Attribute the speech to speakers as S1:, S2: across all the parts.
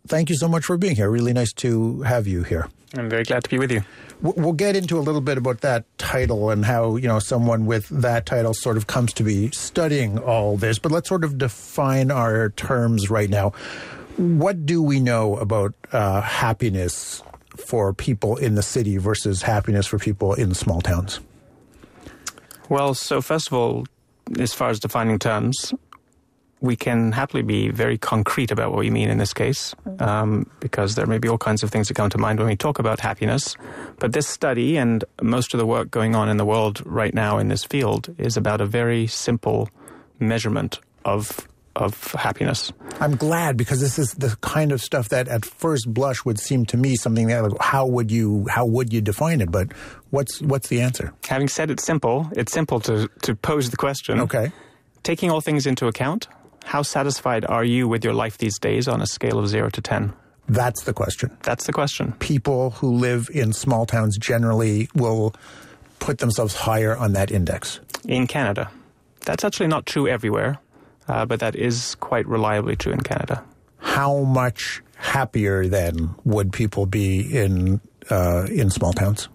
S1: thank you so much for being here. Really nice to have you here.
S2: I'm very glad to be with you.
S1: We'll get into a little bit about that title and how, someone with that title sort of comes to be studying all this. But let's sort of define our terms right now. What do we know about happiness for people in the city versus happiness for people in small towns?
S2: Well, so first of all, as far as defining terms, we can happily be very concrete about what we mean in this case, because there may be all kinds of things that come to mind when we talk about happiness. But this study and most of the work going on in the world right now in this field is about a very simple measurement of happiness.
S1: I'm glad, because this is the kind of stuff that at first blush would seem to me something that, how would you define it? But what's the answer?
S2: Having said it's simple to pose the question.
S1: Okay.
S2: Taking all things into account, how satisfied are you with your life these days on a scale of 0 to 10?
S1: That's the question.
S2: That's the question.
S1: People who live in small towns generally will put themselves higher on that index.
S2: In Canada. That's actually not true everywhere, but that is quite reliably true in Canada.
S1: How much happier, then, would people be in small towns?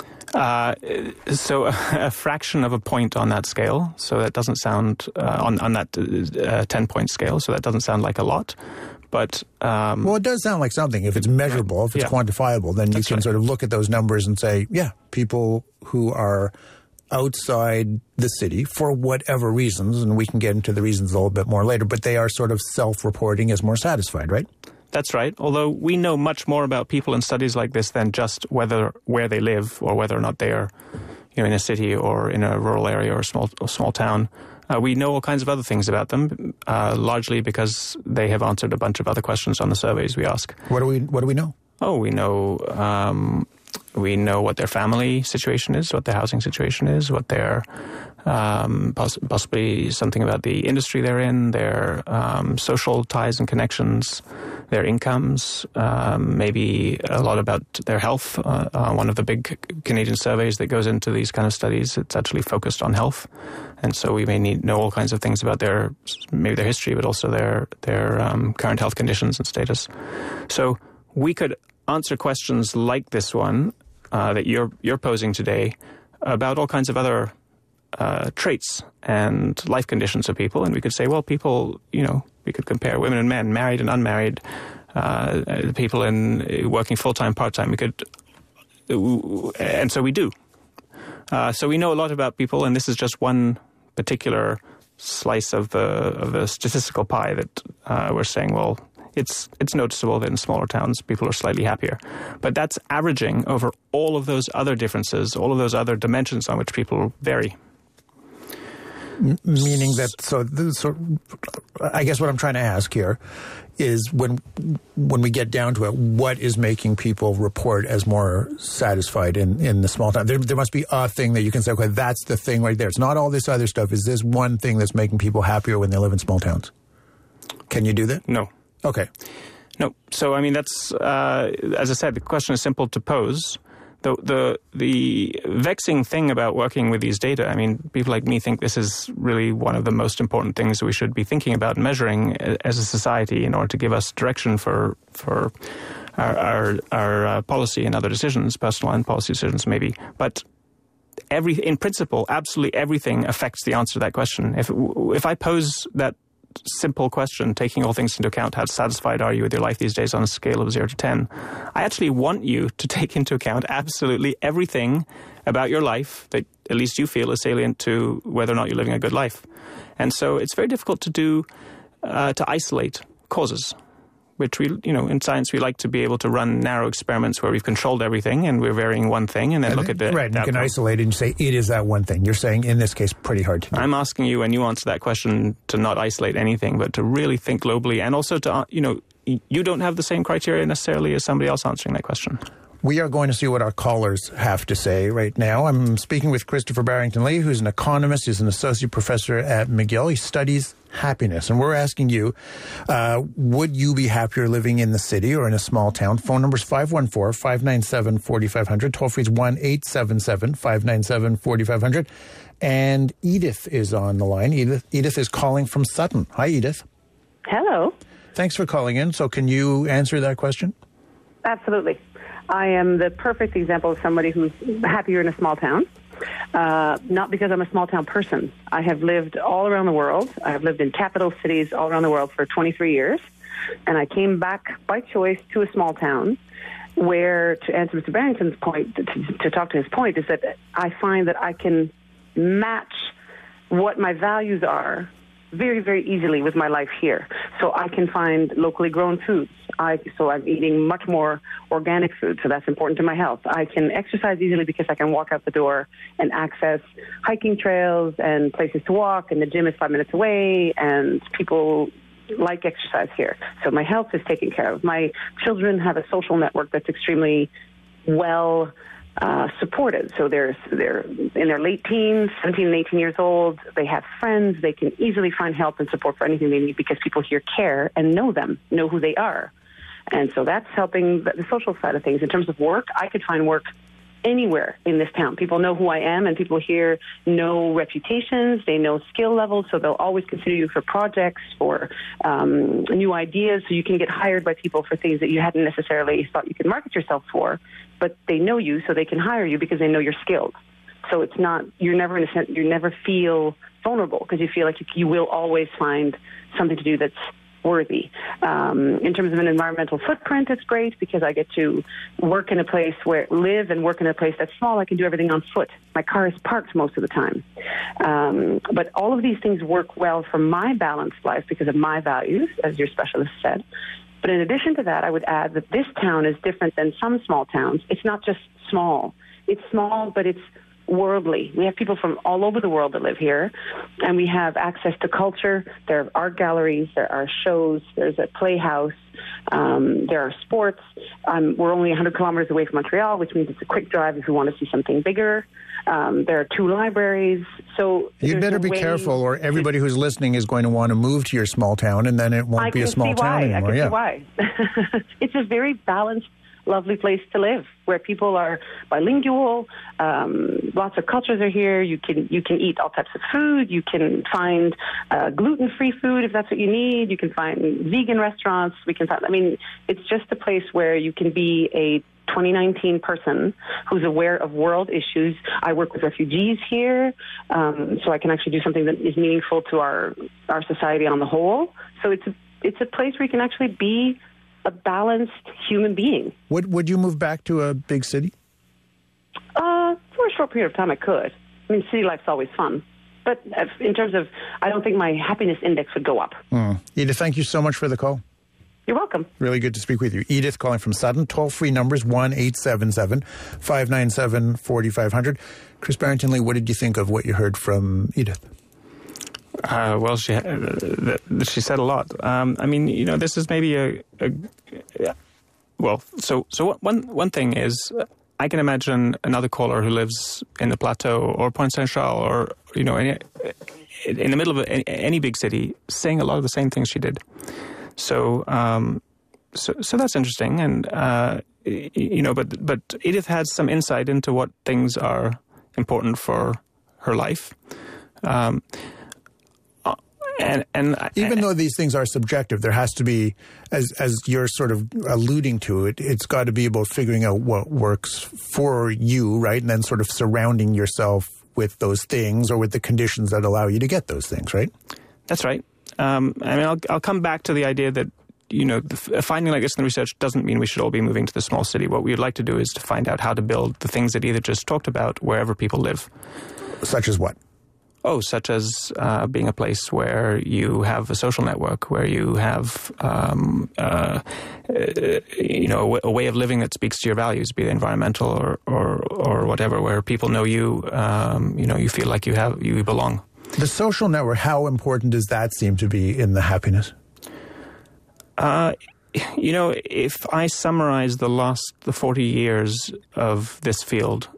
S2: So a fraction of a point on that scale. So that doesn't sound on that 10-point scale. So that doesn't sound like a lot. But
S1: well, it does sound like something. If it's measurable, if it's quantifiable, then you can sort of look at those numbers and say, yeah, people who are outside the city for whatever reasons, and we can get into the reasons a little bit more later, but they are sort of self-reporting as more satisfied, right?
S2: That's right. Although we know much more about people in studies like this than just where they live or whether or not they are, in a city or in a rural area or a small town. We know all kinds of other things about them, largely because they have answered a bunch of other questions on the surveys we ask.
S1: What do we know?
S2: Oh, we know what their family situation is, what their housing situation is, what their possibly something about the industry they're in, their social ties and connections, their incomes, maybe a lot about their health. One of the big Canadian surveys that goes into these kind of studies, it's actually focused on health. And so we may know all kinds of things about their history, but also their current health conditions and status. So we could answer questions like this one that you're posing today about all kinds of other traits and life conditions of people, and we could say, well, people, we could compare women and men, married and unmarried, people in working full-time, part-time. We could, and so we do. So we know a lot about people, and this is just one particular slice of the statistical pie that we're saying, well, it's noticeable that in smaller towns people are slightly happier. But that's averaging over all of those other differences, all of those other dimensions on which people vary.
S1: Meaning that, so I guess what I'm trying to ask here is when we get down to it, what is making people report as more satisfied in the small town? There must be a thing that you can say, okay, that's the thing right there. It's not all this other stuff. Is this one thing that's making people happier when they live in small towns? Can you do that?
S2: No.
S1: Okay.
S2: No. So, I mean, that's, as I said, the question is simple to pose. The vexing thing about working with these data, I mean, people like me think this is really one of the most important things that we should be thinking about measuring as a society in order to give us direction for our policy and other decisions, personal and policy decisions maybe. But in principle, absolutely everything affects the answer to that question. If I pose that simple question, taking all things into account, how satisfied are you with your life these days on a scale of 0 to 10? I actually want you to take into account absolutely everything about your life that at least you feel is salient to whether or not you're living a good life. And so it's very difficult to do, to isolate causes, which we, in science, we like to be able to run narrow experiments where we've controlled everything and we're varying one thing and then look at the...
S1: Right, you can isolate it and say it is that one thing. You're saying, in this case, pretty hard to do.
S2: I'm asking you, when you answer that question, to not isolate anything, but to really think globally and also to, you don't have the same criteria necessarily as somebody else answering that question.
S1: We are going to see what our callers have to say right now. I'm speaking with Christopher Barrington-Lee, who's an economist. He's an associate professor at McGill. He studies happiness. And we're asking you, would you be happier living in the city or in a small town? Phone number is 514-597-4500. Toll free is 1-877-597-4500. And Edith is on the line. Edith is calling from Sutton. Hi, Edith.
S3: Hello.
S1: Thanks for calling in. So can you answer that question?
S3: Absolutely. I am the perfect example of somebody who's happier in a small town. Not because I'm a small town person. I have lived all around the world. I have lived in capital cities all around the world for 23 years. And I came back by choice to a small town where, to answer Mr. Barrington's point, to talk to his point, is that I find that I can match what my values are very, very easily with my life here. So I can find locally grown foods. So I'm eating much more organic food, so that's important to my health. I can exercise easily because I can walk out the door and access hiking trails and places to walk, and the gym is 5 minutes away, and people like exercise here. So my health is taken care of. My children have a social network that's extremely well supported. So they're in their late teens, 17 and 18 years old. They have friends. They can easily find help and support for anything they need because people here care and know them, know who they are. And so that's helping the social side of things. In terms of work, I could find work anywhere in this town. People know who I am, and people here know reputations. They know skill levels, so they'll always consider you for projects, for new ideas. So you can get hired by people for things that you hadn't necessarily thought you could market yourself for, but they know you, so they can hire you because they know you're skilled. So it's not, you never feel vulnerable because you feel like you will always find something to do that's worthy. In terms of an environmental footprint, it's great because I get to live and work in a place that's small. I can do everything on foot. My car is parked most of the time. But all of these things work well for my balanced life because of my values, as your specialist said. But in addition to that, I would add that this town is different than some small towns. It's not just small. It's small, but it's worldly. We have people from all over the world that live here, and we have access to culture. There are art galleries, there are shows, there's a playhouse, there are sports. We're only 100 kilometers away from Montreal, which means it's a quick drive if you want to see something bigger. There are 2 libraries. So
S1: you'd better be careful, or everybody who's listening is going to want to move to your small town, and then it won't be a small town anymore.
S3: I can see why. It's a very balanced, lovely place to live where people are bilingual. Lots of cultures are here. You can eat all types of food. You can find gluten-free food if that's what you need. You can find vegan restaurants. It's just a place where you can be a 2019 person who's aware of world issues. I work with refugees here, so I can actually do something that is meaningful to our society on the whole. So it's a place where you can actually be a balanced human being.
S1: Would you move back to a big city?
S3: For a short period of time, I could. City life's always fun. But in terms of, I don't think my happiness index would go up.
S1: Edith, thank you so much for the call.
S3: You're welcome.
S1: Really good to speak with you. Edith calling from Sutton. Toll-free numbers 1-877-597-4500. Chris Barrington-Lee, what did you think of what you heard from Edith?
S2: Well, she said a lot. This is maybe one thing is, I can imagine another caller who lives in the Plateau or Pointe Saint-Charles or, in the middle of any big city saying a lot of the same things she did. So that's interesting. And, but Edith had some insight into what things are important for her life. Even though these things are subjective, there has to be, as you're sort of alluding to it, it's got to be about figuring out what works for you, right? And then sort of surrounding yourself with those things or with the conditions that allow you to get those things, right? That's right. I'll come back to the idea that, a finding like this in the research doesn't mean we should all be moving to the small city. What we would like to do is to find out how to build the things that Edith just talked about wherever people live. Such as what? Such as being a place where you have a social network, where you have, a way of living that speaks to your values, be it environmental or whatever, where people know you, you feel like you belong. The social network, how important does that seem to be in the happiness? If I summarize the 40 years of this field,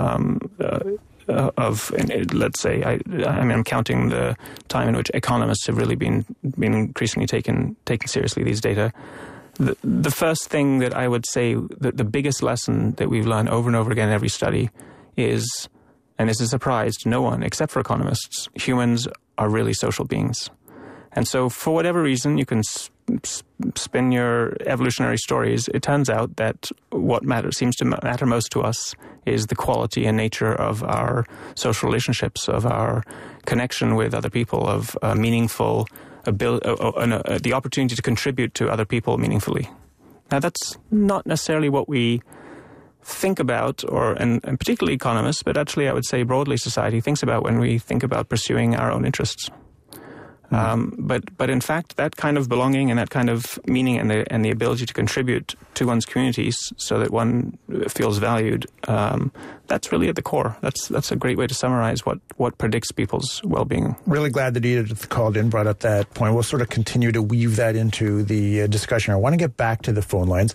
S2: let's say, I'm counting the time in which economists have really been increasingly taken seriously these data. The first thing that I would say, that the biggest lesson that we've learned over and over again in every study is, and this is a surprise to no one except for economists, humans are really social beings. And so for whatever reason, you can spin your evolutionary stories. It turns out that what seems to matter most to us is the quality and nature of our social relationships, of our connection with other people, of meaningful the opportunity to contribute to other people meaningfully. Now, that's not necessarily what we think about, and particularly economists, but actually I would say broadly society thinks about when we think about pursuing our own interests. But in fact, that kind of belonging and that kind of meaning and the ability to contribute to one's communities so that one feels valued, that's really at the core. That's a great way to summarize what predicts people's well-being.
S1: Really glad that Edith called in, brought up that point. We'll sort of continue to weave that into the discussion. I want to get back to the phone lines.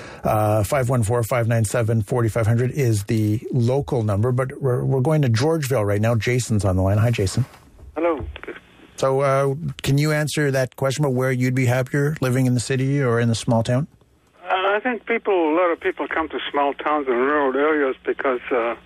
S1: 514-597-4500 is the local number, but we're going to Georgeville right now. Jason's on the line. Hi, Jason.
S4: Hello.
S1: So can you answer that question about where you'd be happier, living in the city or in the small town?
S4: I think a lot of people come to small towns and rural areas because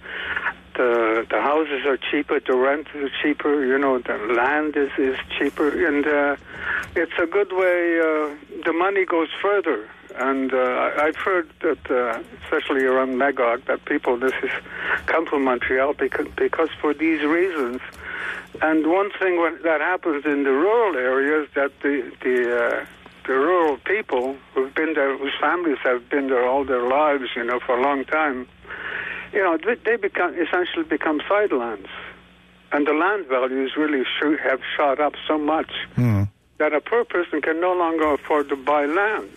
S4: the houses are cheaper, the rent is cheaper, the land is cheaper, and it's a good way, the money goes further. And I've heard that, especially around Magog, that people come from Montreal because for these reasons. And one thing that happens in the rural areas that the rural people who've been there, whose families have been there all their lives, for a long time, they essentially become sidelands, and the land values really have shot up so much that a poor person can no longer afford to buy land,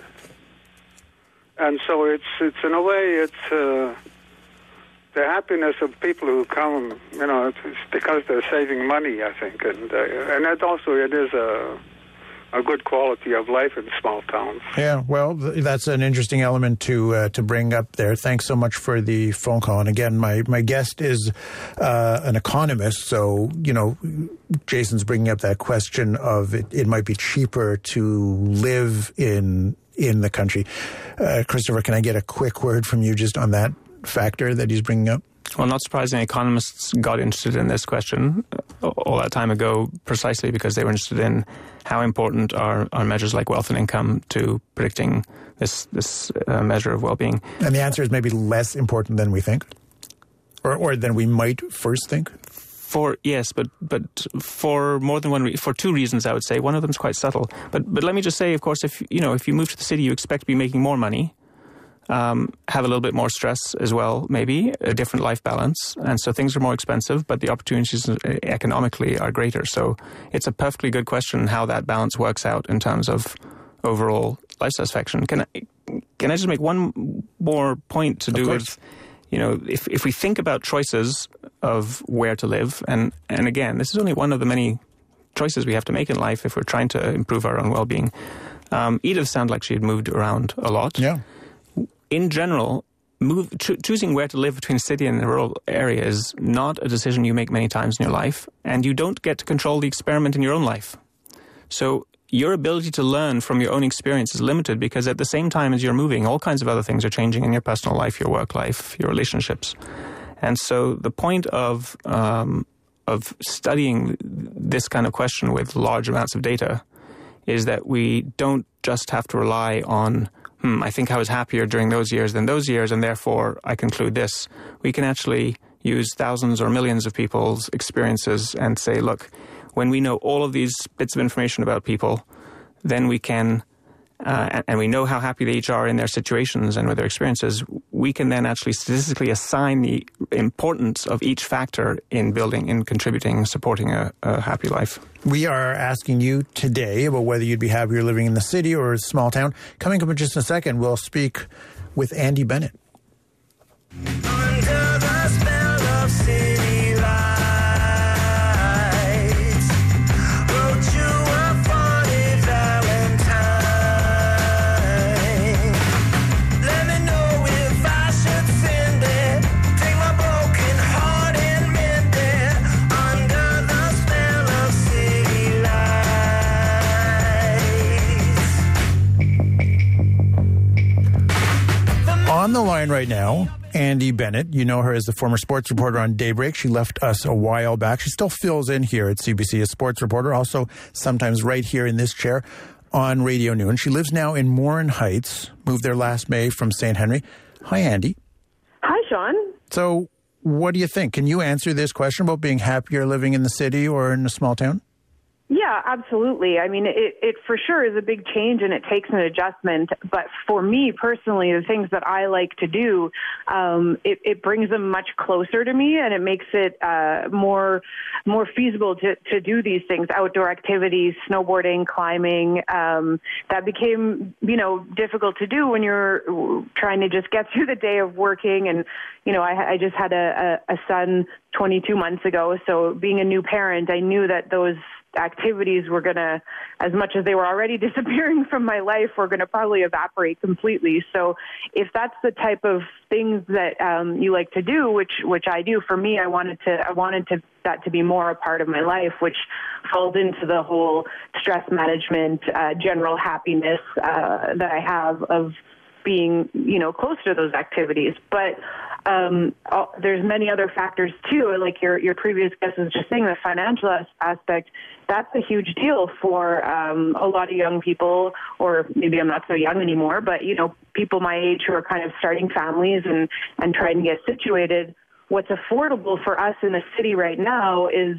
S4: and so it's in a way it's. The happiness of people who come, it's because they're saving money, I think, and that also it is a good quality of life in small towns.
S1: Yeah, well, that's an interesting element to bring up there. Thanks so much for the phone call. And again, my guest is an economist, so Jason's bringing up that question of it might be cheaper to live in the country. Christopher, can I get a quick word from you just on that factor that he's bringing up?
S2: Well, not surprisingly, economists got interested in this question all that time ago precisely because they were interested in how important are measures like wealth and income to predicting this measure of well-being.
S1: And the answer is maybe less important than we think, or than we might first think.
S2: Yes, but for more than one for two reasons, I would say. One of them is quite subtle. But let me just say, of course, if you move to the city, you expect to be making more money. Have a little bit more stress as well, maybe, a different life balance. And so things are more expensive, but the opportunities economically are greater. So it's a perfectly good question how that balance works out in terms of overall life satisfaction. Can I just make one more point to do with, if we think about choices of where to live, and again, this is only one of the many choices we have to make in life if we're trying to improve our own well-being. Edith sounded like she had moved around a lot.
S1: Yeah.
S2: In general, choosing where to live between city and the rural area is not a decision you make many times in your life, and you don't get to control the experiment in your own life. So your ability to learn from your own experience is limited because at the same time as you're moving, all kinds of other things are changing in your personal life, your work life, your relationships. And so the point of studying this kind of question with large amounts of data is that we don't just have to rely on I think I was happier during those years than those years, and therefore I conclude this. We can actually use thousands or millions of people's experiences and say, look, when we know all of these bits of information about people, then we can, and we know how happy they each are in their situations and with their experiences, we can then actually statistically assign the importance of each factor in contributing, supporting a happy life.
S1: We are asking you today about whether you'd be happier living in the city or a small town. Coming up in just a second, we'll speak with Andy Bennett.
S5: Under the spell of city lights, wrote you a funny Valentine. Let me know if I should send it. Take my broken heart and mend it. Under the spell of city lights.
S1: On the line right now Andy Bennett. You know her as the former sports reporter on Daybreak. She left us a while back. She still fills in here at CBC as sports reporter, also sometimes right here in this chair on Radio Noon. She lives now in Morin Heights, moved there last May from St. Henry. Hi, Andy.
S6: Hi, Sean.
S1: So what do you think? Can you answer this question about being happier living in the city or in a small town?
S6: Yeah, absolutely. I mean, it for sure is a big change and it takes an adjustment. But for me personally, the things that I like to do, it brings them much closer to me, and it makes it more feasible to do these things, outdoor activities, snowboarding, climbing. That became, difficult to do when you're trying to just get through the day of working. And, I just had a son 22 months ago. So being a new parent, I knew that those activities were going to, as much as they were already disappearing from my life, were going to probably evaporate completely. So if that's the type of things that you like to do, which I do, for me, I wanted that to be more a part of my life, which falls into the whole stress management, general happiness that I have of being, close to those activities. But there's many other factors too. Like your previous guest was just saying, the financial aspect, that's a huge deal for a lot of young people, or maybe I'm not so young anymore, but people my age who are kind of starting families and trying to get situated. What's affordable for us in the city right now is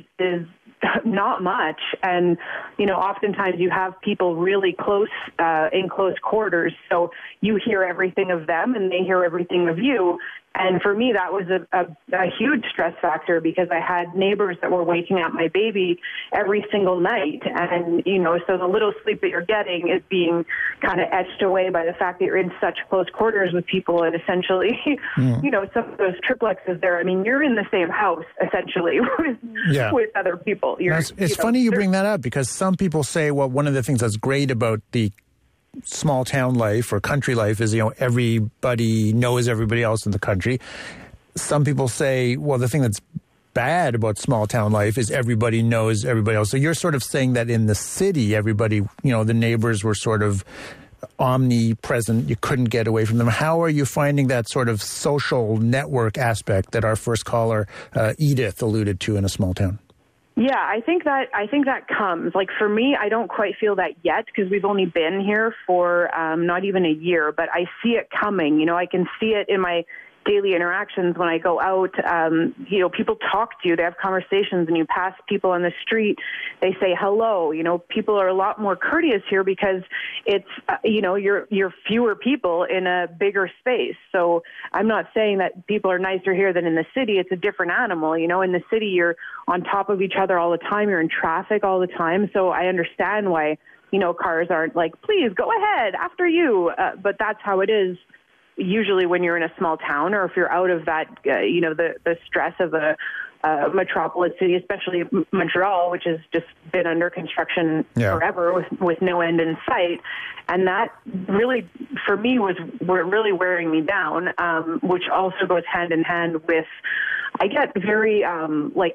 S6: not much. And, oftentimes you have people really close, in close quarters. So you hear everything of them and they hear everything of you. And for me, that was a huge stress factor, because I had neighbors that were waking up my baby every single night. And, so the little sleep that you're getting is being kind of etched away by the fact that you're in such close quarters with people. And essentially, some of those triplexes there, I mean, you're in the same house, essentially, with other people.
S1: It's funny you bring that up, because some people say, well, one of the things that's great about the small town life or country life is, everybody knows everybody else in the country. Some people say, well, the thing that's bad about small town life is everybody knows everybody else. So you're sort of saying that in the city, everybody, the neighbors were sort of omnipresent. You couldn't get away from them. How are you finding that sort of social network aspect that our first caller, Edith, alluded to in a small town?
S6: Yeah, I think that comes. Like for me, I don't quite feel that yet, because we've only been here for not even a year, but I see it coming. I can see it in my daily interactions when I go out. People talk to you, they have conversations, and you pass people on the street, they say hello. People are a lot more courteous here because it's, you're fewer people in a bigger space. So I'm not saying that people are nicer here than in the city. It's a different animal. In the city, you're on top of each other all the time. You're in traffic all the time. So I understand why, cars aren't like, please go ahead after you. But that's how it is usually when you're in a small town, or if you're out of that, the stress of a metropolis city, especially Montreal, which has just been under construction forever with no end in sight. And that really, for me, was really wearing me down, which also goes hand in hand with, I get very, when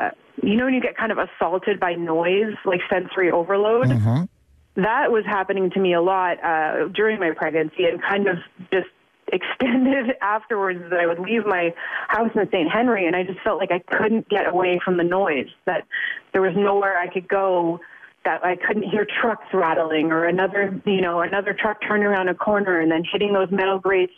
S6: you get kind of assaulted by noise, like sensory overload. Mm-hmm. That was happening to me a lot during my pregnancy, and kind of just extended afterwards, that I would leave my house in St. Henry and I just felt like I couldn't get away from the noise, that there was nowhere I could go, that I couldn't hear trucks rattling or another truck turning around a corner and then hitting those metal grates.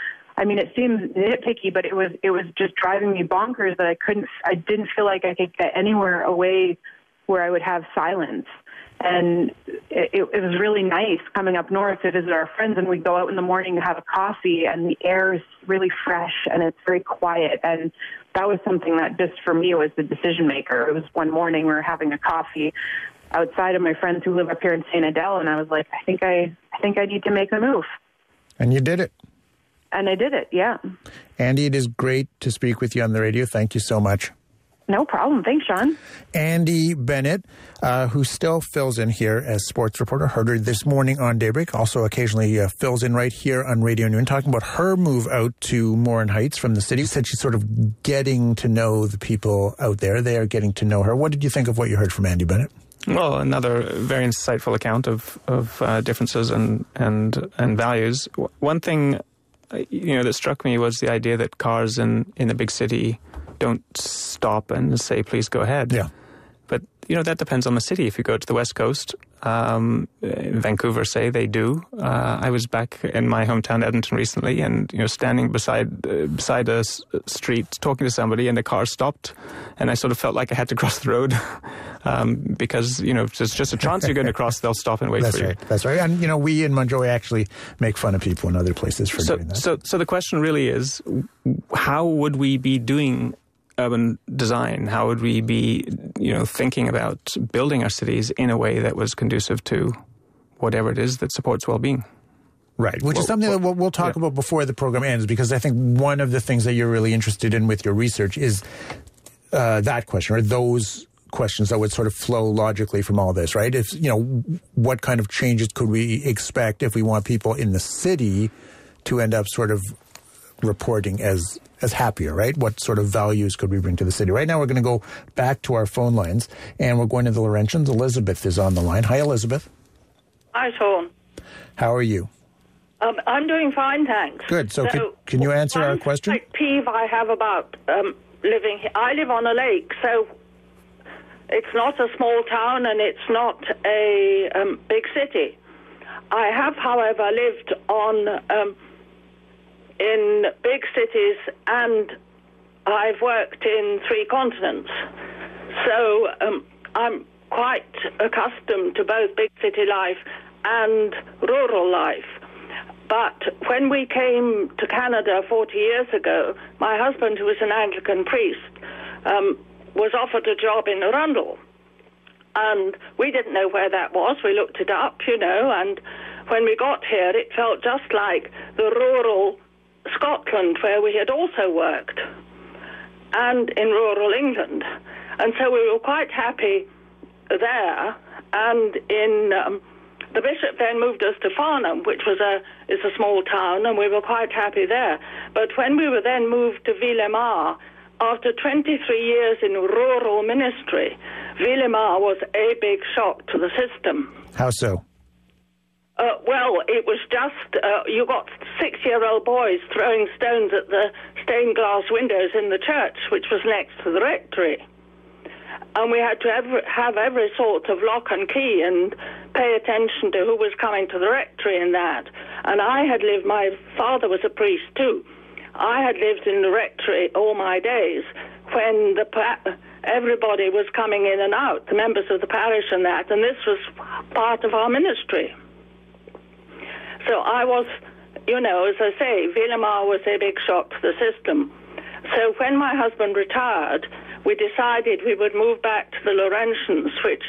S6: It seems nitpicky, but it was just driving me bonkers that I didn't feel like I could get anywhere away where I would have silence. And it was really nice coming up north to visit our friends, and we'd go out in the morning to have a coffee, and the air is really fresh and it's very quiet. And that was something that just for me was the decision maker. It was one morning we were having a coffee outside of my friends who live up here in St. Adele, and I was like, I think I need to make a move. And you did it. And I did it, yeah. Andy, it is great to speak with you on the radio. Thank you so much. No problem. Thanks, Sean. Andy Bennett, who still fills in here as sports reporter, heard her this morning on Daybreak, also occasionally fills in right here on Radio Noon, talking about her move out to Morin Heights from the city. She said she's sort of getting to know the people out there. They are getting to know her. What did you think of what you heard from Andy Bennett? Well, another very insightful account of differences and values. One thing
S2: that struck me was the idea that cars in the big city don't stop and say, please go ahead.
S1: Yeah.
S2: But, that depends on the city. If you go to the West Coast, Vancouver, say, they do. I was back in my hometown, Edmonton, recently, and, standing beside a street talking to somebody, and the car stopped, and I sort of felt like I had to cross the road because, there's just a chance you're going to cross, they'll stop and wait for you.
S1: That's right. And, we in Montjoy actually make fun of people in other places for doing that.
S2: So the question really is, how would we be doing urban design? How would we be, thinking about building our cities in a way that was conducive to whatever it is that supports well-being?
S1: Right, which is something that we'll talk about before the program ends, because I think one of the things that you're really interested in with your research is that question, or those questions that would sort of flow logically from all this, right? If, what kind of changes could we expect if we want people in the city to end up sort of reporting as happier, right? What sort of values could we bring to the city? Right now we're going to go back to our phone lines, and we're going to the Laurentians. Elizabeth is on the line. Hi, Elizabeth.
S7: Hi, Sean.
S1: How are you?
S7: I'm doing fine, thanks.
S1: Good. So can you answer our question?
S7: One peeve I have about living here. I live on a lake, so it's not a small town and it's not a big city. I have, however, lived on in big cities, and I've worked in 3 continents. So I'm quite accustomed to both big city life and rural life. But when we came to Canada 40 years ago, my husband, who was an Anglican priest, was offered a job in Arundel. And we didn't know where that was. We looked it up, and when we got here, it felt just like the rural Scotland, where we had also worked, and in rural England. And so we were quite happy there. And in the bishop then moved us to Farnham, which is a small town, and we were quite happy there. But when we were then moved to Villemar, after 23 years in rural ministry, Villemar was a big shock to the system.
S1: How so?
S7: Well, it was just, you got 6-year-old boys throwing stones at the stained glass windows in the church, which was next to the rectory. And we had to have every sort of lock and key and pay attention to who was coming to the rectory and that. And my father was a priest too. I had lived in the rectory all my days when everybody was coming in and out, the members of the parish and that, and this was part of our ministry. So I was, as I say, Villemar was a big shock to the system. So when my husband retired, we decided we would move back to the Laurentians, which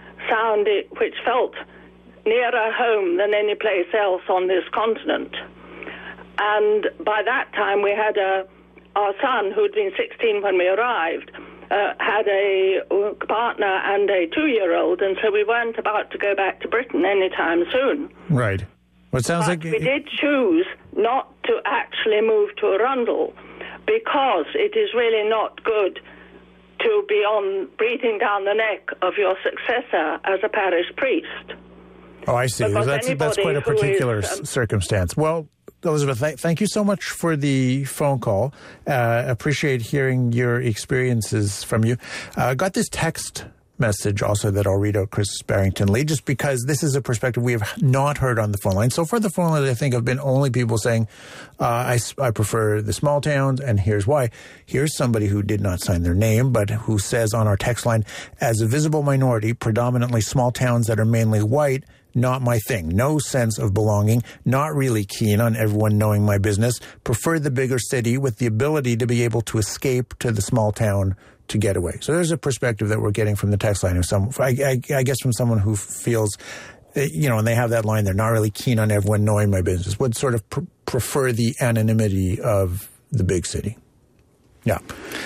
S7: felt nearer home than any place else on this continent. And by that time, we had our son, who'd been 16 when we arrived, had a partner and a 2-year-old, and so we weren't about to go back to Britain anytime soon.
S1: Right. Well, it sounds like
S7: we did choose not to actually move to Arundel because it is really not good to be breathing down the neck of your successor as a parish priest.
S1: Oh, I see. Well, that's quite a particular circumstance. Well, Elizabeth, thank you so much for the phone call. Appreciate hearing your experiences from you. Got this text message also that I'll read out, Chris Barrington Lee, just because this is a perspective we have not heard on the phone line. So far, the phone lines, I think, have been only people saying, I prefer the small towns, and here's why. Here's somebody who did not sign their name, but who says on our text line, as a visible minority, predominantly small towns that are mainly white, not my thing. No sense of belonging. Not really keen on everyone knowing my business. Prefer the bigger city with the ability to be able to escape to the small town to get away. So there's a perspective that we're getting from the text line of I guess from someone who feels, and they have that line, they're not really keen on everyone knowing my business, would sort of prefer the anonymity of the big city. Yeah.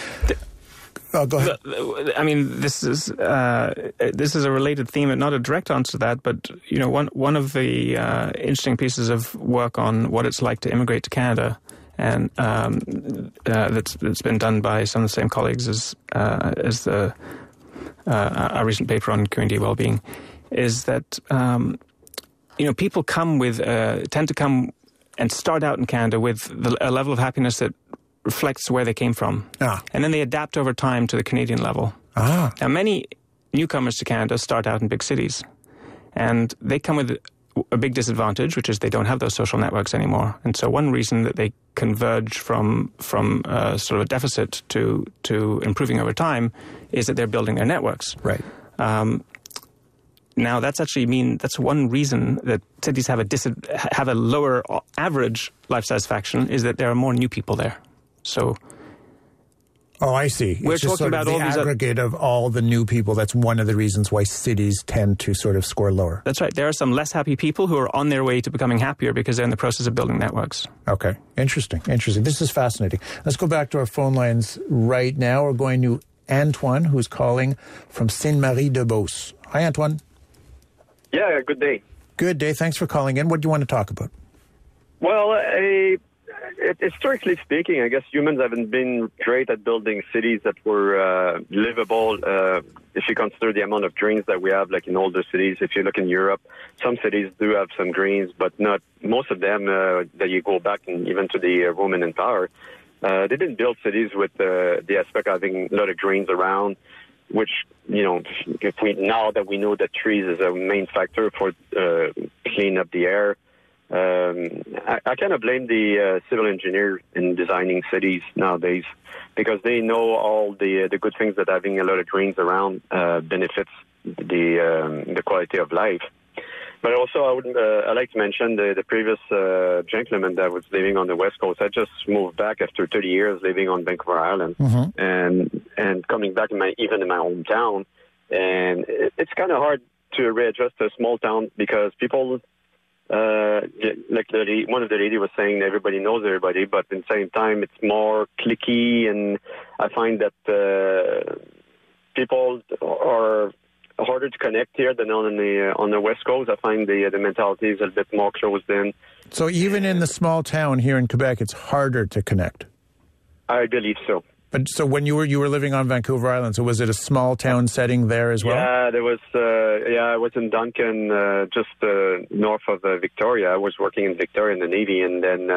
S1: Go ahead.
S2: I mean, this is a related theme, and not a direct answer to that. But one of the interesting pieces of work on what it's like to immigrate to Canada, and that's been done by some of the same colleagues as our recent paper on community well-being, is that people tend to come start out in Canada with a level of happiness that reflects where they came from. And then they adapt over time to the Canadian level. Now, many newcomers to Canada start out in big cities, and they come with a big disadvantage, which is they don't have those social networks anymore. And so one reason that they converge from sort of a deficit to improving over time is that they're building their networks.
S1: Right.
S2: Now, that's one reason that cities have a lower average life satisfaction, is that there are more new people there. So,
S1: I see.
S2: We're
S1: it's just
S2: talking
S1: sort of
S2: about
S1: the
S2: all these
S1: aggregate of all the new people. That's one of the reasons why cities tend to sort of score lower.
S2: That's right. There are some less happy people who are on their way to becoming happier because they're in the process of building networks.
S1: Okay. Interesting. This is fascinating. Let's go back to our phone lines right now. We're going to Antoine, who's calling from Sainte-Marie-de-Beauce. Hi, Antoine.
S8: Yeah, good day.
S1: Good day. Thanks for calling in. What do you want to talk about?
S8: Well, historically speaking, I guess humans haven't been great at building cities that were livable. If you consider the amount of greens that we have, like in older cities, if you look in Europe, some cities do have some greens, but not most of them. That you go back and even to the Roman Empire, they didn't build cities with the aspect of having a lot of greens around. Which, now that we know that trees is a main factor for cleaning up the air, I kind of blame the civil engineer in designing cities nowadays, because they know all the good things that having a lot of greens around benefits the quality of life. But also, I like to mention the previous gentleman that was living on the West Coast. I just moved back after 30 years living on Vancouver Island, and coming back even in my hometown. And it's kind of hard to readjust to a small town because people, like one of the lady was saying, everybody knows everybody, but at the same time, it's more cliquey, and I find that people are harder to connect here than on the West Coast. I find the mentality is a bit more closed in.
S1: So even in the small town here in Quebec, it's harder to connect?
S8: I believe so.
S1: But so when you were living on Vancouver Island, so was it a small town setting there as well?
S8: Yeah, there was. I was in Duncan, just north of Victoria. I was working in Victoria in the Navy, and then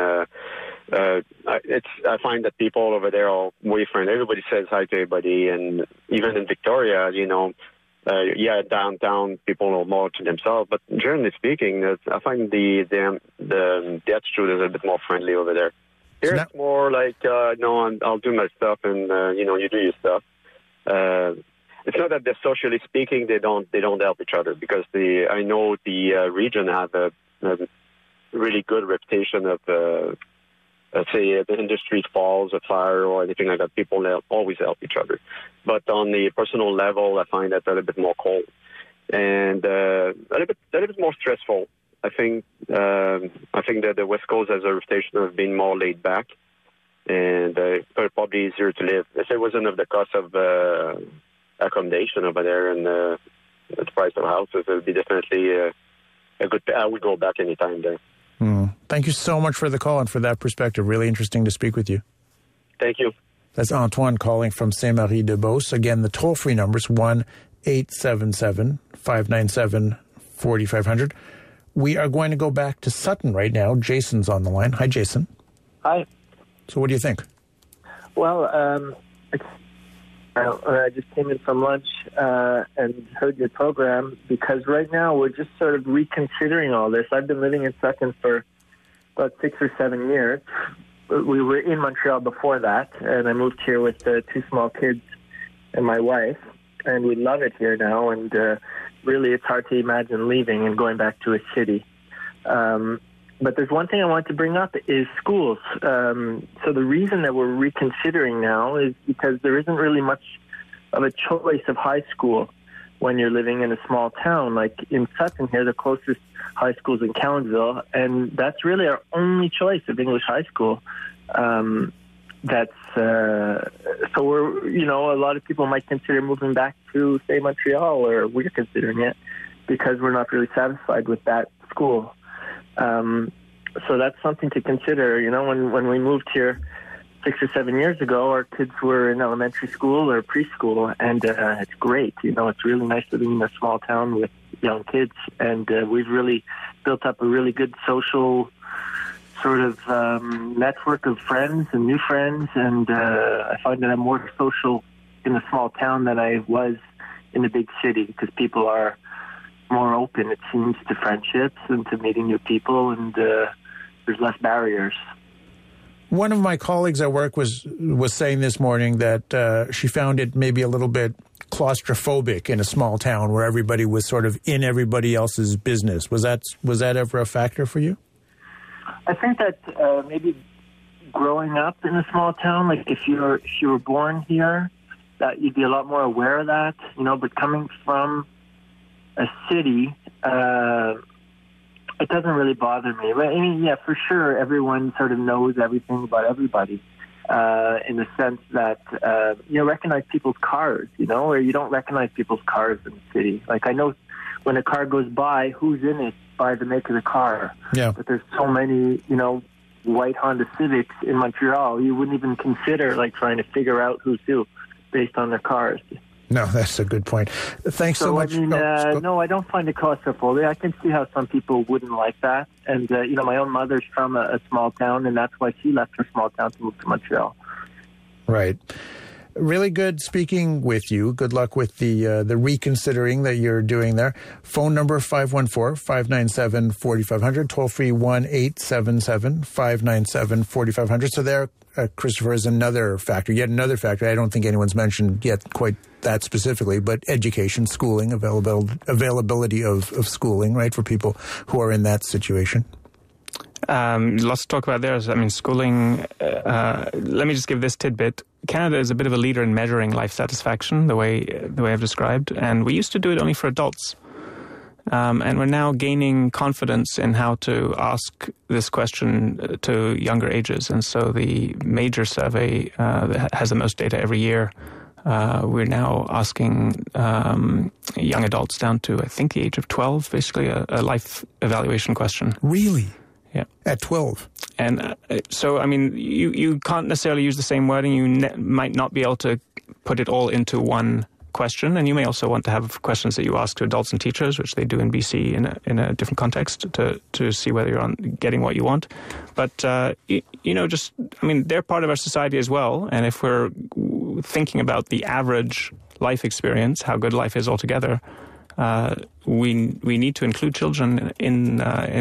S8: I find that people over there are way friendly. Everybody says hi to everybody, and even in Victoria, downtown people are more to themselves. But generally speaking, I find the attitude is a bit more friendly over there. Here it's more like, no, I'll do my stuff, and you do your stuff. It's not that they're socially speaking, they don't help each other, because I know the region have a really good reputation of, say, the industry falls, a fire, or anything like that. People always help each other. But on the personal level, I find that a little bit more cold and a little bit more stressful. I think that the West Coast has a reputation of being more laid back and probably easier to live. If it wasn't of the cost of accommodation over there and the price of houses, it would be definitely a good. I would go back anytime there.
S1: Thank you so much for the call and for that perspective. Really interesting to speak with you.
S8: Thank you.
S1: That's Antoine calling from Sainte-Marie-de-Beauce. Again, the toll-free number is 1-877-597-4500. We are going to go back to Sutton right now. Jason's on the line. Hi, Jason.
S9: Hi.
S1: So what do you think?
S9: Well, I just came in from lunch and heard your program, because right now we're just sort of reconsidering all this. I've been living in Sutton for about 6 or 7 years. We were in Montreal before that, and I moved here with 2 small kids and my wife, and we love it here now, and really it's hard to imagine leaving and going back to a city. But there's one thing I want to bring up is schools. So the reason that we're reconsidering now is because there isn't really much of a choice of high school when you're living in a small town. Like in Sutton here, the closest high school is in Cowansville, and that's really our only choice of English high school. So we're, a lot of people might consider moving back to, say, Montreal, or we're considering it, because we're not really satisfied with that school. So that's something to consider. When we moved here 6 or 7 years ago, our kids were in elementary school or preschool, and it's great. It's really nice living in a small town with young kids, and we've really built up a really good social sort of network of friends and new friends, and I find that I'm more social in a small town than I was in a big city, because people are more open, it seems, to friendships and to meeting new people, and there's less barriers.
S1: One of my colleagues at work was saying this morning that she found it maybe a little bit claustrophobic in a small town where everybody was sort of in everybody else's business. Was that ever a factor for you?
S9: I think that maybe growing up in a small town, like if you were born here, that you'd be a lot more aware of that, but coming from a city, it doesn't really bother me. But, I mean, yeah, for sure, everyone sort of knows everything about everybody in the sense that you recognize people's cars, or you don't recognize people's cars in the city. Like, I know when a car goes by, who's in it by the make of the car.
S1: Yeah.
S9: But there's so many, white Honda Civics in Montreal, you wouldn't even consider, trying to figure out who's who based on their cars.
S1: No, that's a good point. Thanks so much.
S9: I mean, no, I don't find it claustrophobic. I can see how some people wouldn't like that. And, my own mother's from a small town, and that's why she left her small town to move to Montreal.
S1: Right. Really good speaking with you. Good luck with the reconsidering that you're doing there. Phone number 514-597-4500. Toll free 1-877-597-4500. So there, Christopher, is another factor. Yet another factor. I don't think anyone's mentioned yet quite that specifically, but education, schooling, availability of schooling, right, for people who are in that situation.
S2: Lots to talk about there. I mean, schooling, let me just give this tidbit. Canada is a bit of a leader in measuring life satisfaction, the way I've described, and we used to do it only for adults. And we're now gaining confidence in how to ask this question to younger ages. And so the major survey that has the most data every year, we're now asking young adults down to, I think, the age of 12, basically a life evaluation question.
S1: Really?
S2: Yeah.
S1: At 12?
S2: And so, I mean, you can't necessarily use the same wording. You might not be able to put it all into one question, and you may also want to have questions that you ask to adults and teachers, which they do in BC in a different context to see whether you're getting what you want. But, they're part of our society as well, and if we're thinking about the average life experience, how good life is altogether, we need to include children in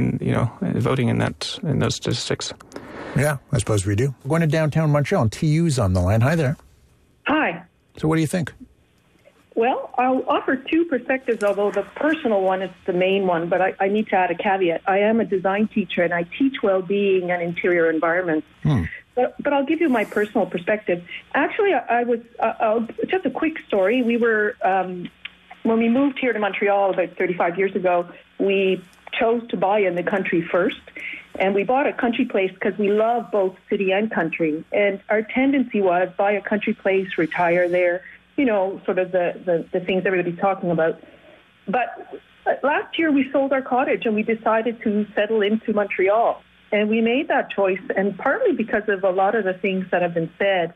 S2: voting in those statistics.
S1: Yeah, I suppose we do. We're going to downtown Montreal, and TU's on the line. Hi there.
S10: Hi.
S1: So what do you think?
S10: Well, I'll offer two perspectives, although the personal one is the main one, but I need to add a caveat. I am a design teacher, and I teach well-being and interior environments. But I'll give you my personal perspective. Actually, I was just a quick story. We were when we moved here to Montreal about 35 years ago, we chose to buy in the country first, and we bought a country place because we love both city and country. And our tendency was buy a country place, retire there, sort of the things everybody's talking about. But last year we sold our cottage and we decided to settle into Montreal. And we made that choice, and partly because of a lot of the things that have been said.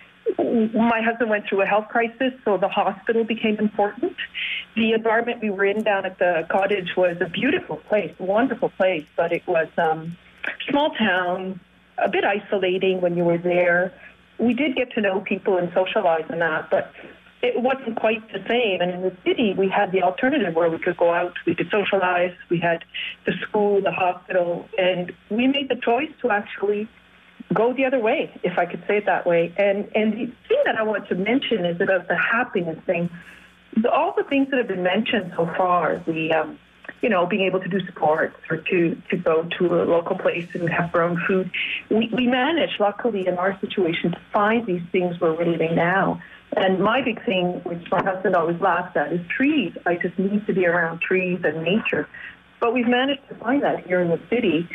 S10: My husband went through a health crisis, so the hospital became important. The environment we were in down at the cottage was a beautiful place, wonderful place, but it was small town, a bit isolating when you were there. We did get to know people and socialize and that, but it wasn't quite the same. And in the city, we had the alternative where we could go out, we could socialize, we had the school, the hospital, and we made the choice to actually go the other way, if I could say it that way. And the thing that I want to mention is about the happiness thing. All the things that have been mentioned so far, the being able to do sports or to go to a local place and have our own food, we managed, luckily, in our situation, to find these things where we're living now. And my big thing, which my husband always laughs at, is trees. I just need to be around trees and nature. But we've managed to find that here in the city.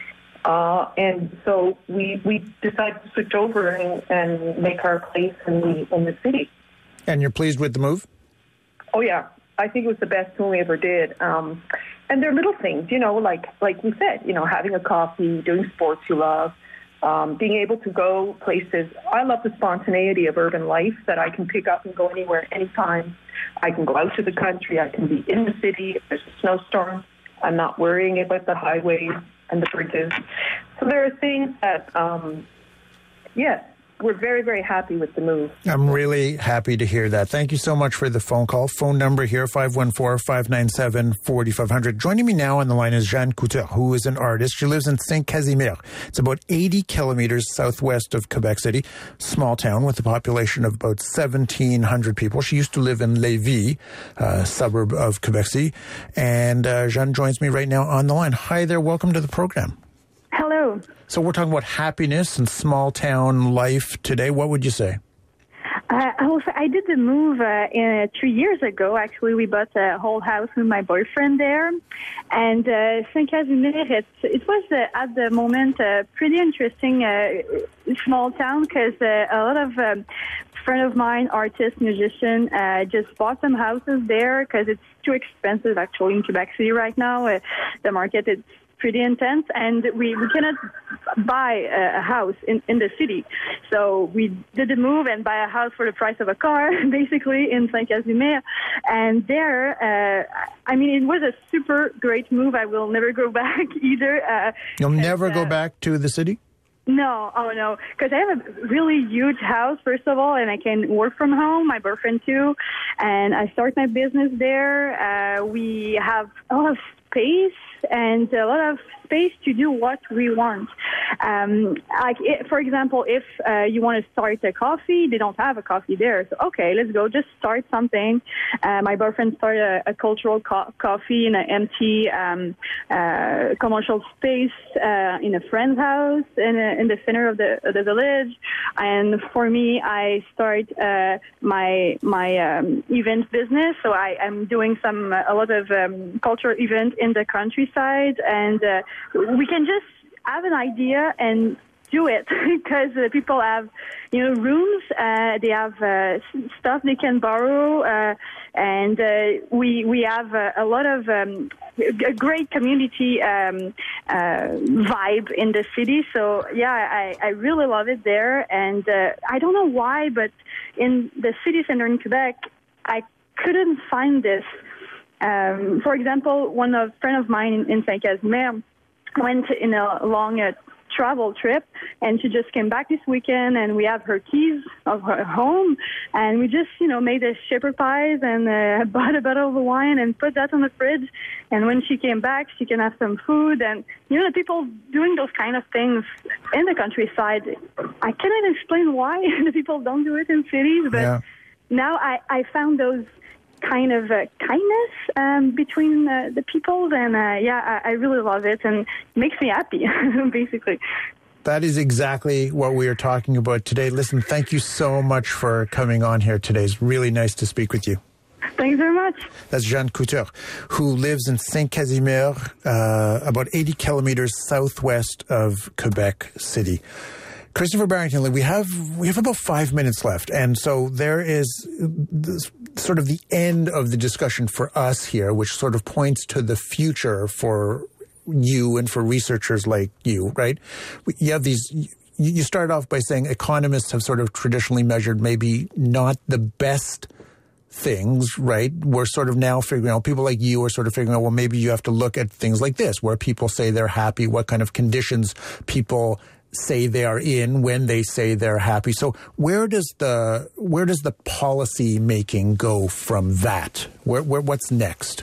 S10: And so we decided to switch over and make our place in the city.
S1: And you're pleased with the move?
S10: Oh, yeah. I think it was the best thing we ever did. And they're little things, like we said, having a coffee, doing sports you love, being able to go places. I love the spontaneity of urban life, that I can pick up and go anywhere, anytime. I can go out to the country. I can be in the city if there's a snowstorm. I'm not worrying about the highways and the bridges. So there are things that, yes, we're very, very happy with the move.
S1: I'm really happy to hear that. Thank you so much for the phone call. Phone number here, 514-597-4500. Joining me now on the line is Jeanne Couture, who is an artist. She lives in Saint-Casimir. It's about 80 kilometers southwest of Quebec City, small town with a population of about 1,700 people. She used to live in Lévis, a suburb of Quebec City. And Jeanne joins me right now on the line. Hi there. Welcome to the program.
S11: Hello.
S1: So we're talking about happiness and small town life today. What would you say?
S11: I did the move 3 years ago. Actually, we bought a whole house with my boyfriend there. And Saint-Casimir, it was at the moment a pretty interesting small town because a lot of friend of mine, artists, musicians, just bought some houses there because it's too expensive actually in Quebec City right now. The market is pretty intense, and we cannot buy a house in the city. So we did the move and buy a house for the price of a car, basically, in Saint-Casimir. And there, it was a super great move. I will never go back either.
S1: You'll never go back to the city?
S11: No, because I have a really huge house, first of all, and I can work from home, my boyfriend too, and I start my business there. We have a lot of space and a lot of space to do what we want. For example, if you want to start a coffee, they don't have a coffee there. So, okay, let's go just start something. My boyfriend started a cultural coffee in an empty commercial space in a friend's house in the center of the village. And for me, I start my event business. So I am doing a lot of cultural events in the countryside, and we can just have an idea and do it because people have, rooms. They have stuff they can borrow, and we have a lot of a great community vibe in the city. So yeah, I really love it there, and I don't know why, but in the city center in Quebec, I couldn't find this. For example, one friend of mine in Saint-Casimir went in a long travel trip, and she just came back this weekend, and we have her keys of her home, and we just, made a shepherd pies and bought a bottle of wine and put that on the fridge, and when she came back, she can have some food, and, the people doing those kind of things in the countryside, I cannot explain why the people don't do it in cities, but now I found those kind of kindness between the people, and I really love it, and it makes me happy, basically.
S1: That is exactly what we are talking about today. Listen, thank you so much for coming on here today. It's really nice to speak with you.
S11: Thanks very much.
S1: That's Jeanne Couture, who lives in Saint-Casimir, about 80 kilometers southwest of Quebec City. Christopher Barrington, we have about 5 minutes left, and so there is sort of the end of the discussion for us here, which sort of points to the future for you and for researchers like you, right? You have these. You started off by saying economists have sort of traditionally measured maybe not the best things, right? We're sort of now figuring out, people like you are sort of figuring out, well, maybe you have to look at things like this, where people say they're happy, what kind of conditions people say they are in when they say they're happy. So where does the policy making go from that? What's next?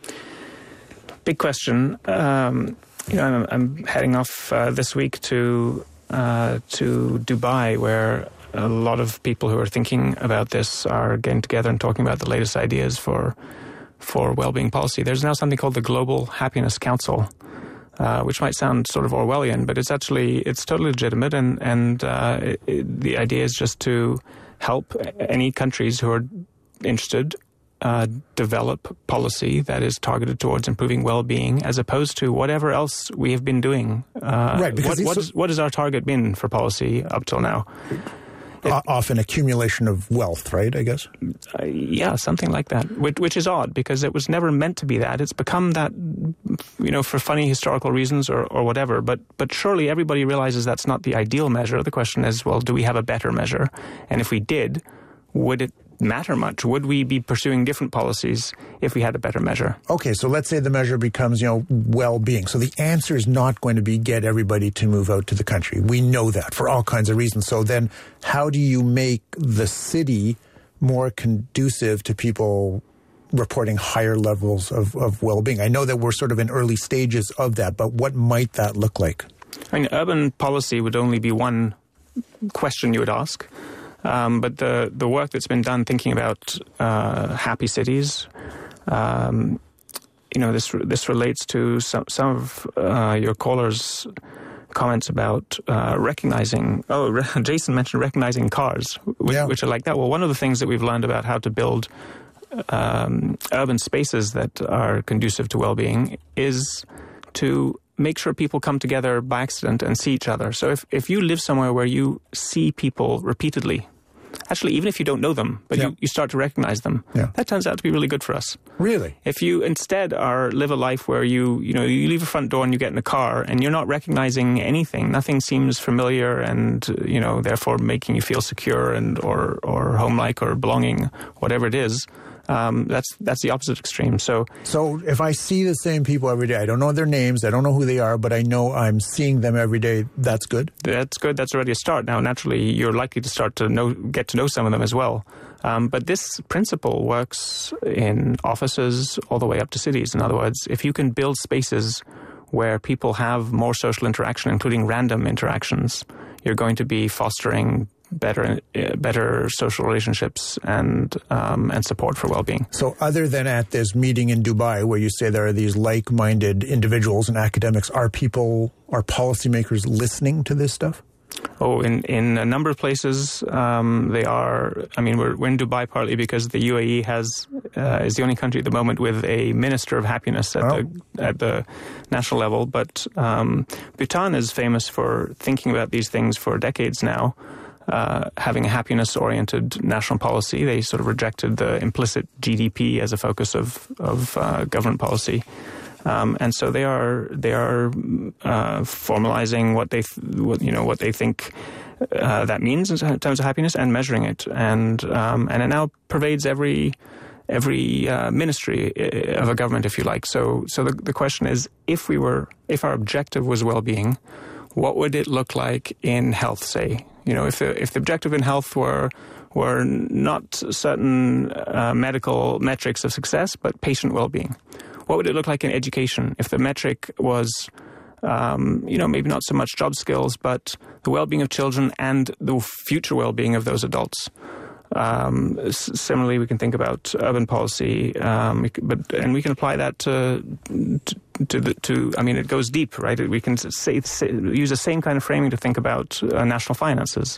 S2: Big question. I'm heading off this week to Dubai, where a lot of people who are thinking about this are getting together and talking about the latest ideas for well-being policy. There's now something called the Global Happiness Council, which might sound sort of Orwellian, but it's totally legitimate, and the idea is just to help any countries who are interested develop policy that is targeted towards improving well-being, as opposed to whatever else we have been doing.
S1: Right. Because
S2: what has our target been for policy up till now?
S1: Often accumulation of wealth, right, I guess?
S2: Yeah, something like that, which is odd because it was never meant to be that. It's become that, for funny historical reasons or whatever. But surely everybody realizes that's not the ideal measure. The question is, well, do we have a better measure? And if we did, would it matter much? Would we be pursuing different policies if we had a better measure?
S1: Okay, so let's say the measure becomes, well-being. So the answer is not going to be get everybody to move out to the country. We know that for all kinds of reasons. So then how do you make the city more conducive to people reporting higher levels of well-being? I know that we're sort of in early stages of that, but what might that look like?
S2: I mean, urban policy would only be one question you would ask. But the work that's been done thinking about happy cities, this relates to some of your callers' comments about recognizing. Jason mentioned recognizing cars, which are like that. Well, one of the things that we've learned about how to build urban spaces that are conducive to well-being is to make sure people come together by accident and see each other. So if you live somewhere where you see people repeatedly, actually, even if you don't know them, but you start to recognize them, that turns out to be really good for us.
S1: Really?
S2: If you instead live a life where you leave a front door and you get in a car and you're not recognizing anything, nothing seems familiar and, therefore making you feel secure and or home-like or belonging, whatever it is, that's the opposite extreme. So
S1: if I see the same people every day, I don't know their names, I don't know who they are, but I know I'm seeing them every day, that's good?
S2: That's good. That's already a start. Now, naturally, you're likely to start to get to know some of them as well. But this principle works in offices all the way up to cities. In other words, if you can build spaces where people have more social interaction, including random interactions, you're going to be fostering better social relationships and support for well-being.
S1: So other than at this meeting in Dubai where you say there are these like-minded individuals and academics, are policymakers listening to this stuff?
S2: Oh, in a number of places they are. I mean, we're in Dubai partly because the UAE is the only country at the moment with a Minister of Happiness at the national level. But Bhutan is famous for thinking about these things for decades now. Having a happiness-oriented national policy. They sort of rejected the implicit GDP as a focus of government policy, and so they are formalizing what they think that means in terms of happiness and measuring it, and it now pervades every ministry of a government, if you like. So the question is, if our objective was well-being, what would it look like in health, say? If the objective in health were not certain medical metrics of success, but patient well-being, what would it look like in education if the metric was, maybe not so much job skills, but the well-being of children and the future well-being of those adults? Similarly, we can think about urban policy, and we can apply that to. I mean, it goes deep, right? We can use the same kind of framing to think about national finances,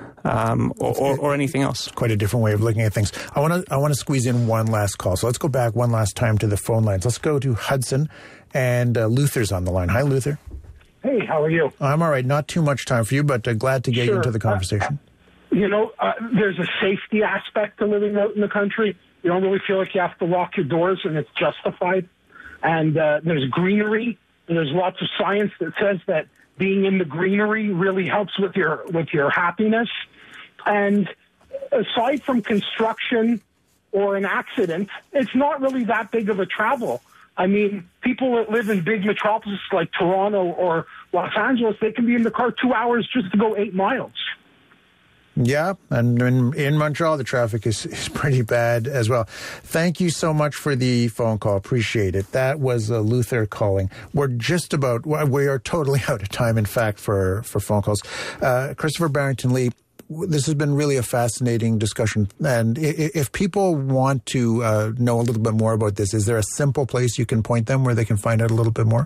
S2: or anything else.
S1: Quite a different way of looking at things. I want to squeeze in one last call, so let's go back one last time to the phone lines. Let's go to Hudson, and Luther's on the line. Hi, Luther.
S12: Hey, how are you?
S1: I'm all right. Not too much time for you, but glad to get you into the conversation.
S12: There's a safety aspect to living out in the country. You don't really feel like you have to lock your doors, and it's justified. And there's greenery, and there's lots of science that says that being in the greenery really helps with your happiness. And aside from construction or an accident, it's not really that big of a travel. I mean, people that live in big metropolises like Toronto or Los Angeles, they can be in the car 2 hours just to go 8 miles.
S1: Yeah, and in Montreal, the traffic is pretty bad as well. Thank you so much for the phone call. Appreciate it. That was Luther calling. We are totally out of time, in fact, for phone calls. Christopher Barrington-Lee, this has been really a fascinating discussion. And if people want to know a little bit more about this, is there a simple place you can point them where they can find out a little bit more?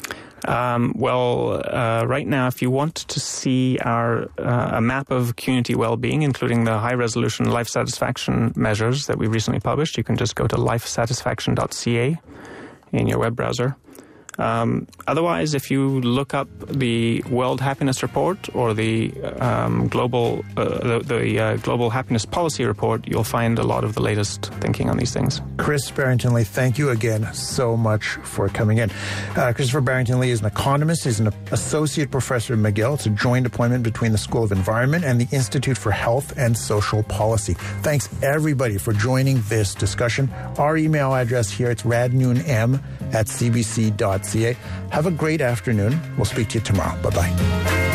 S2: Right now, if you want to see a map of community well-being, including the high-resolution life satisfaction measures that we recently published, you can just go to lifesatisfaction.ca in your web browser. Otherwise, if you look up the World Happiness Report or the Global Happiness Policy Report, you'll find a lot of the latest thinking on these things.
S1: Chris Barrington-Lee, thank you again so much for coming in. Christopher Barrington-Lee is an economist. He's an associate professor at McGill. It's a joint appointment between the School of Environment and the Institute for Health and Social Policy. Thanks, everybody, for joining this discussion. Our email address here, it's radnoonm@cbc.ca. Have a great afternoon. We'll speak to you tomorrow. Bye-bye.